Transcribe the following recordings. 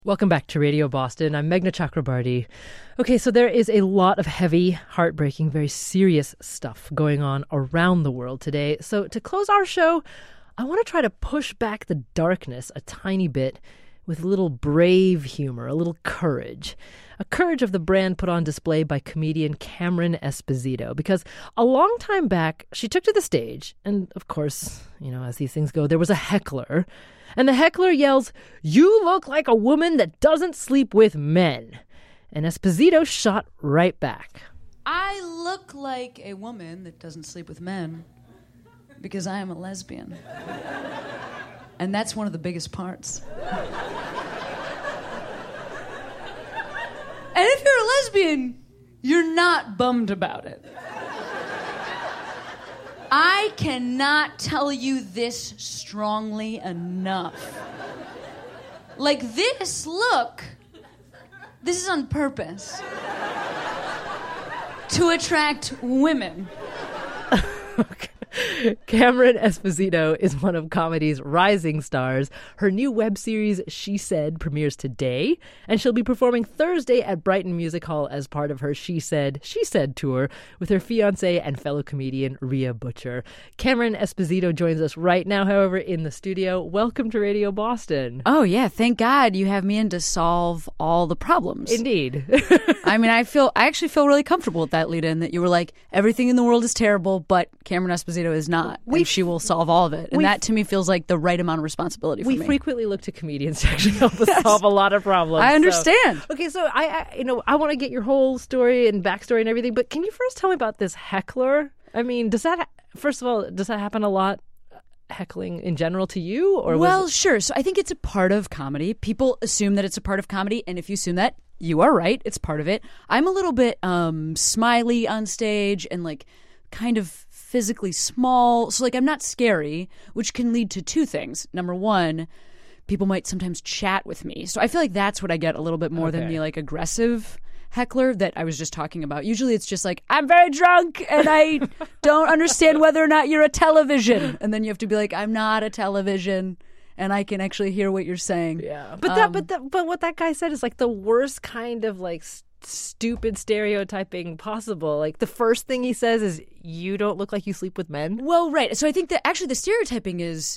Welcome back to Radio Boston. I'm Meghna Chakrabarty. Okay, so there is a lot of heavy, heartbreaking, very serious stuff going on around the world today. So to close our show, I want to try to push back the darkness a tiny bit with a little brave humor, a little courage. A courage of the brand put on display by comedian Cameron Esposito. Because a long time back, she took to the stage, and of course, as these things go, there was a heckler. And the heckler yells, "You look like a woman that doesn't sleep with men." And Esposito shot right back. I look like a woman that doesn't sleep with men because I am a lesbian. And that's one of the biggest parts. And if you're a lesbian, you're not bummed about it. I cannot tell you this strongly enough. Like this look, this is on purpose. To attract women. Cameron Esposito is one of comedy's rising stars. Her new web series, She Said, premieres today, and she'll be performing Thursday at Brighton Music Hall as part of her She Said tour with her fiancé and fellow comedian Rhea Butcher. Cameron Esposito joins us right now, however, in the studio. Welcome to Radio Boston. Oh, yeah. Thank God you have me in to solve all the problems. Indeed. I actually feel really comfortable with that lead-in, that you were like, everything in the world is terrible, but Cameron Esposito is not, and she will solve all of it. And that, to me, feels like the right amount of responsibility for me. We frequently look to comedians to actually help us solve a lot of problems. I understand. Okay, so I want to get your whole story and backstory and everything, but can you first tell me about this heckler? I mean, first of all, does that happen a lot? Heckling in general to you? Or sure. So I think it's a part of comedy. People assume that it's a part of comedy, and if you assume that, you are right. It's part of it. I'm a little bit smiley on stage and like kind of physically small. So like I'm not scary, which can lead to two things. Number one, people might sometimes chat with me. So I feel like that's what I get a little bit more than the like aggressive heckler that I was just talking about. Usually it's just like, I'm very drunk and I don't understand whether or not you're a television. And then you have to be like, I'm not a television. And I can actually hear what you're saying. Yeah, but what that guy said is like the worst kind of like stupid stereotyping possible. Like the first thing he says is, "You don't look like you sleep with men." Well, right. So I think that actually the stereotyping is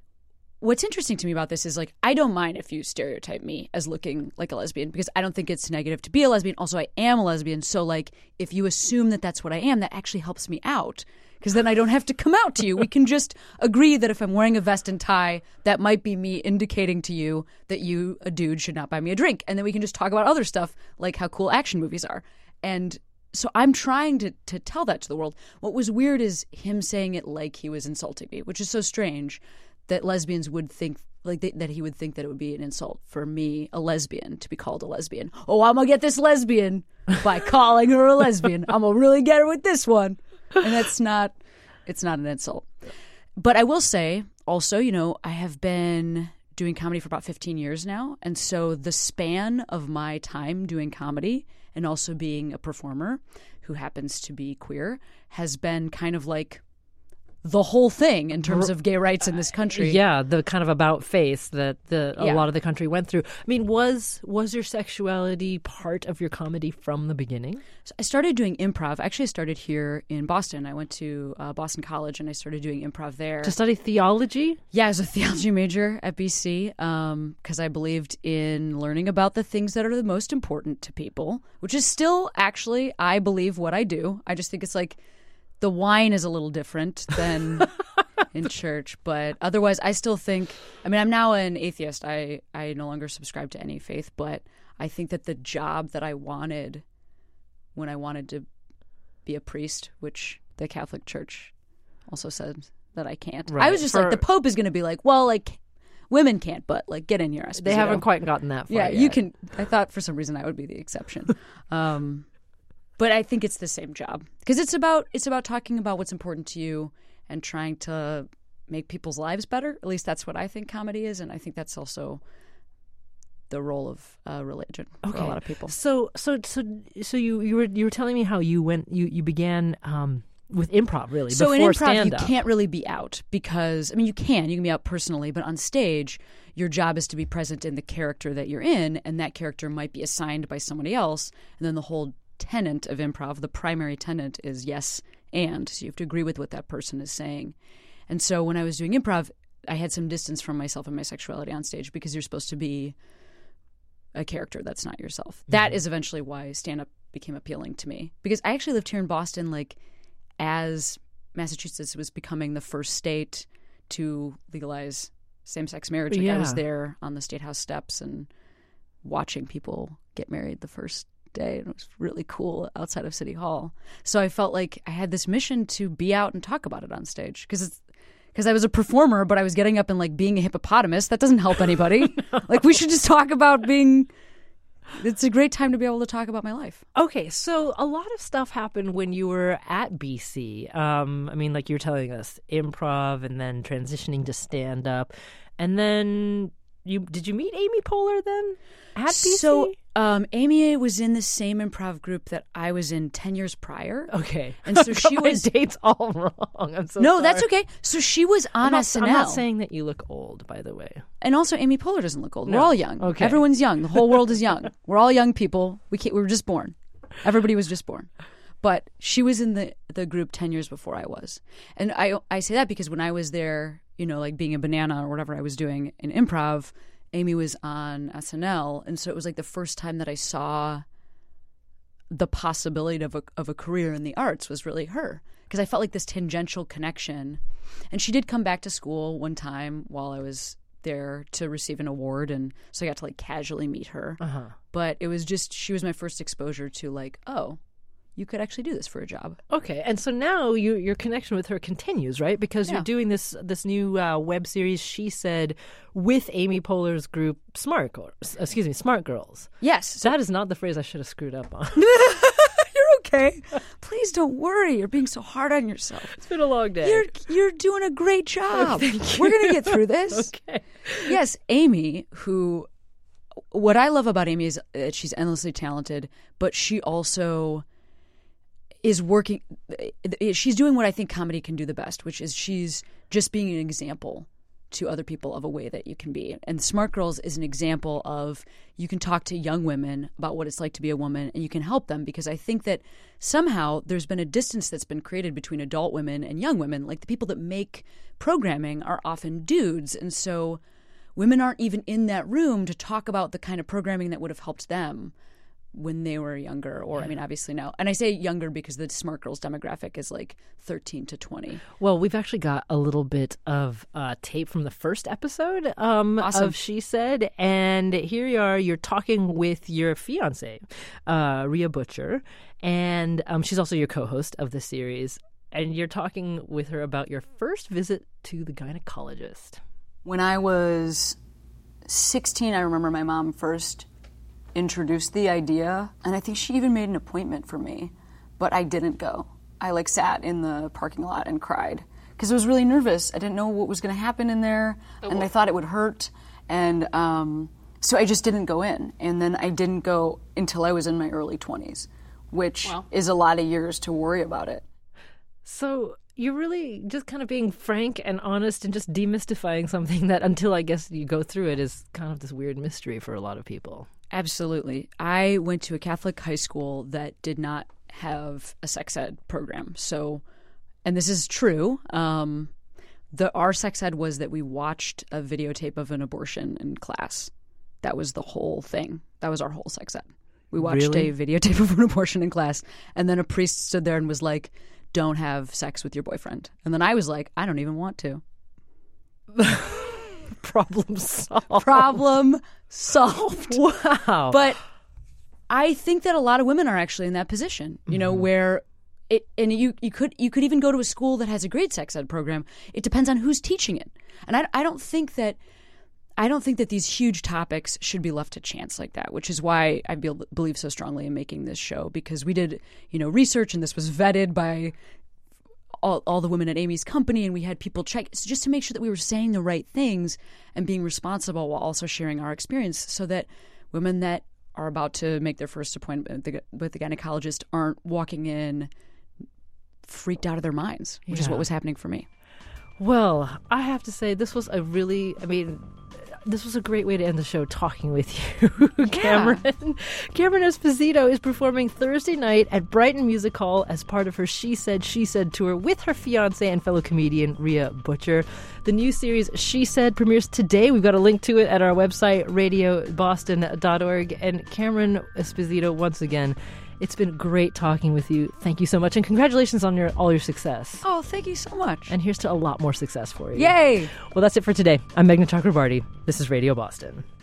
what's interesting to me about this is like I don't mind if you stereotype me as looking like a lesbian because I don't think it's negative to be a lesbian. Also, I am a lesbian, so like if you assume that that's what I am, that actually helps me out. Because then I don't have to come out to you. We can just agree that if I'm wearing a vest and tie, that might be me indicating to you that you, a dude, should not buy me a drink. And then we can just talk about other stuff, like how cool action movies are. And so I'm trying to tell that to the world. What was weird is him saying it like he was insulting me, which is so strange that lesbians would think, that he would think that it would be an insult for me, a lesbian, to be called a lesbian. Oh, I'm going to get this lesbian by calling her a lesbian. I'm going to really get her with this one. And it's not an insult. But I will say also, I have been doing comedy for about 15 years now. And so the span of my time doing comedy and also being a performer who happens to be queer has been kind of like the whole thing in terms of gay rights in this country. Yeah, the kind of about face that a lot of the country went through. I mean, was your sexuality part of your comedy from the beginning? So I started doing improv. Actually, I started here in Boston. I went to Boston College and I started doing improv there. To study theology? Yeah, I was a theology major at BC because I believed in learning about the things that are the most important to people, which is still actually, I believe, what I do. I just think it's like, the wine is a little different than in church, but otherwise I still think, I'm now an atheist. I no longer subscribe to any faith, but I think that the job that I wanted when I wanted to be a priest, which the Catholic Church also says that I can't. Right. I was just like, the Pope is going to be like, well, like, women can't, but like, get in here. Esposito. They haven't quite gotten that far yet. You can. I thought for some reason I would be the exception. But I think it's the same job because it's about talking about what's important to you and trying to make people's lives better. At least that's what I think comedy is, and I think that's also the role of religion for a lot of people. So you were telling me how you began with improv, really. So in before improv, stand-up. you can't really be out because, I mean, you can be out personally, but on stage, your job is to be present in the character that you're in, and that character might be assigned by somebody else. And then the whole tenet of improv, the primary tenet is yes and. So you have to agree with what that person is saying. And so when I was doing improv, I had some distance from myself and my sexuality on stage because you're supposed to be a character that's not yourself. Mm-hmm. That is eventually why stand-up became appealing to me. Because I actually lived here in Boston, like, as Massachusetts was becoming the first state to legalize same-sex marriage. Like, I was there on the State House steps and watching people get married the first day. And it was really cool outside of City Hall. So I felt like I had this mission to be out and talk about it on stage. Because I was a performer, but I was getting up and, like, being a hippopotamus. That doesn't help anybody. Like, we should just talk about being... It's a great time to be able to talk about my life. Okay, so a lot of stuff happened when you were at BC. I mean, like you were telling us, improv and then transitioning to stand-up. And then did you meet Amy Poehler then at BC? So Amy was in the same improv group that I was in 10 years prior. Okay. And so she was... My dates all wrong. I'm so No, sorry. that's okay. So she was on SNL. I'm not saying that you look old, by the way. And also, Amy Poehler doesn't look old. No. We're all young. Okay. Everyone's young. The whole world is young. We're all young people. We were just born. Everybody was just born. But she was in the group 10 years before I was. And I say that because when I was there, you know, like being a banana or whatever I was doing in improv, Amy was on SNL. And so it was like the first time that I saw the possibility of a career in the arts was really her. Because I felt like this tangential connection. And she did come back to school one time while I was there to receive an award. And so I got to, like, casually meet her. Uh-huh. But it was just, she was my first exposure to, like, oh, you could actually do this for a job. Okay, and so now your connection with her continues, right? Because you're doing this new web series, She Said, with Amy Poehler's group, Smart Girls. Yes. So that is not the phrase I should have screwed up on. You're okay. Please don't worry. You're being so hard on yourself. It's been a long day. You're doing a great job. Thank you. We're going to get through this. Okay. Yes, Amy, what I love about Amy is that she's endlessly talented, but she also is working, she's doing what I think comedy can do the best, which is she's just being an example to other people of a way that you can be. And Smart Girls is an example of you can talk to young women about what it's like to be a woman and you can help them, because I think that somehow there's been a distance that's been created between adult women and young women. Like, the people that make programming are often dudes. And so women aren't even in that room to talk about the kind of programming that would have helped them when they were younger, or I mean, obviously now. And I say younger because the Smart Girls demographic is like 13 to 20. Well, we've actually got a little bit of tape from the first episode Awesome. of She Said. And here you are, you're talking with your fiance, Rhea Butcher. And she's also your co-host of the series. And you're talking with her about your first visit to the gynecologist. When I was 16, I remember my mom first introduced the idea, and I think she even made an appointment for me, but I didn't go. I sat in the parking lot and cried because I was really nervous. I didn't know what was going to happen in there, and I thought it would hurt, and so I just didn't go in. And then I didn't go until I was in my early 20s, which is a lot of years to worry about it. So you're really just kind of being frank and honest and just demystifying something that, until I guess you go through it, is kind of this weird mystery for a lot of people. Absolutely. I went to a Catholic high school that did not have a sex ed program. So, and this is true, our sex ed was that we watched a videotape of an abortion in class. That was the whole thing. That was our whole sex ed. We watched a videotape of an abortion in class, and then a priest stood there and was like, don't have sex with your boyfriend. And then I was like, I don't even want to. Problem solved. Problem solved. Wow. But I think that a lot of women are actually in that position, you know, where it, and you could even go to a school that has a great sex ed program. It depends on who's teaching it. And I don't think that these huge topics should be left to chance like that, which is why I believe so strongly in making this show, because we did, research, and this was vetted by all the women at Amy's company, and we had people check just to make sure that we were saying the right things and being responsible while also sharing our experience, so that women that are about to make their first appointment with the gynecologist aren't walking in freaked out of their minds, which is what was happening for me. Well, I have to say, this was a great way to end the show talking with you, Cameron. Cameron Esposito is performing Thursday night at Brighton Music Hall as part of her She Said tour with her fiancé and fellow comedian, Rhea Butcher. The new series, She Said, premieres today. We've got a link to it at our website, radioboston.org. And Cameron Esposito, once again, it's been great talking with you. Thank you so much. And congratulations on all your success. Oh, thank you so much. And here's to a lot more success for you. Yay! Well, that's it for today. I'm Meghna Chakrabarty. This is Radio Boston.